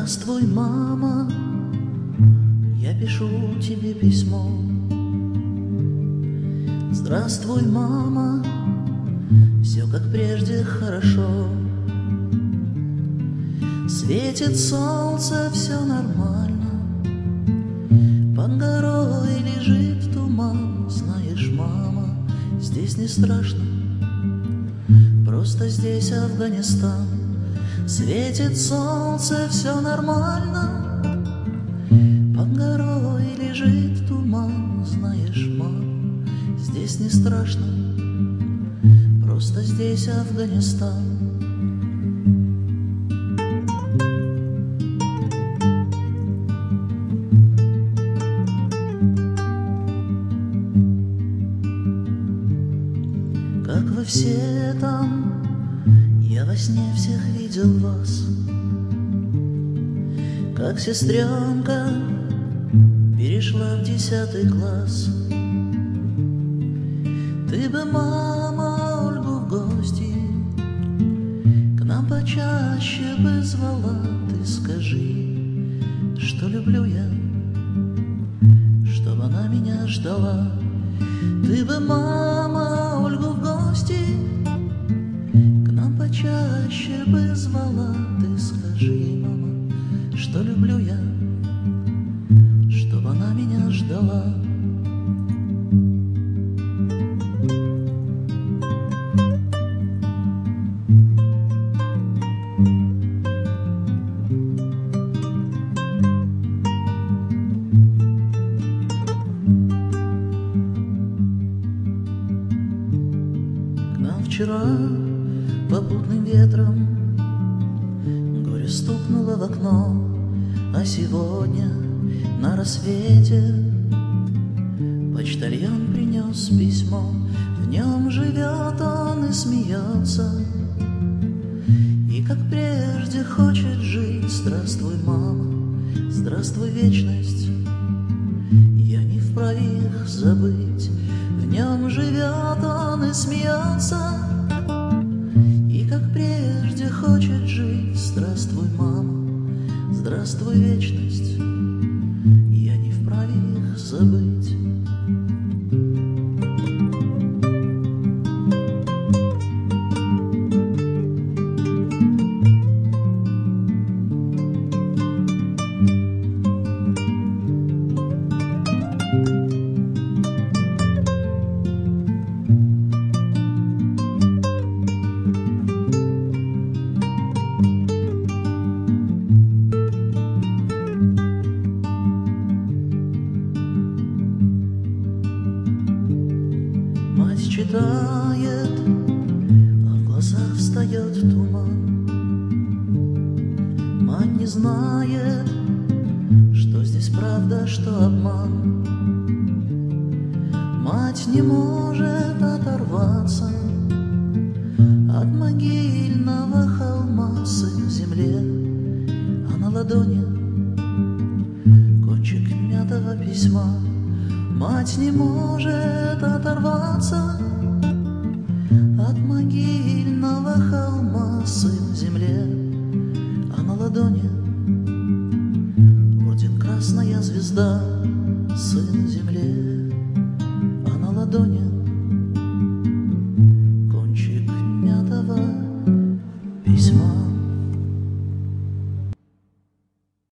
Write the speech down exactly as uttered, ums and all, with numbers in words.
Здравствуй, мама, я пишу тебе письмо. Здравствуй, мама, все как прежде хорошо. Светит солнце, все нормально, под горой лежит туман. Знаешь, мама, здесь не страшно, просто здесь Афганистан. Светит солнце, все нормально, под горой лежит туман. Знаешь, мам, здесь не страшно, просто здесь Афганистан. Как вы все там, я во сне всех видел вас, как сестренка перешла в десятый класс. Ты бы, мама, Ольгу в гости к нам почаще бы звала. Ты скажи, что люблю я, чтоб она меня ждала. Ты бы, мама, Ольгу в гости к нам почаще бы звала. Ты скажи, мама, что люблю я, чтоб она меня ждала. Вчера попутным ветром горе стукнуло в окно, а сегодня на рассвете почтальон принес письмо. В нем живет он и смеется, и как прежде хочет жить. Здравствуй, мама, здравствуй, вечность, я не вправе их забыть. В нем живет он и смеется, и как прежде хочет жить. Здравствуй, мама, здравствуй, вечность, я не вправе их забыть. Мать читает, а в глазах встает туман. Мать не знает, что здесь правда, что обман. Мать не может оторваться от могильного холма. Сын в земле, а на ладони кончик мятого письма. Мать не может оторваться от могильного холма. Сын в земле, а на ладони орден Красная Звезда. Сын в земле, а на ладони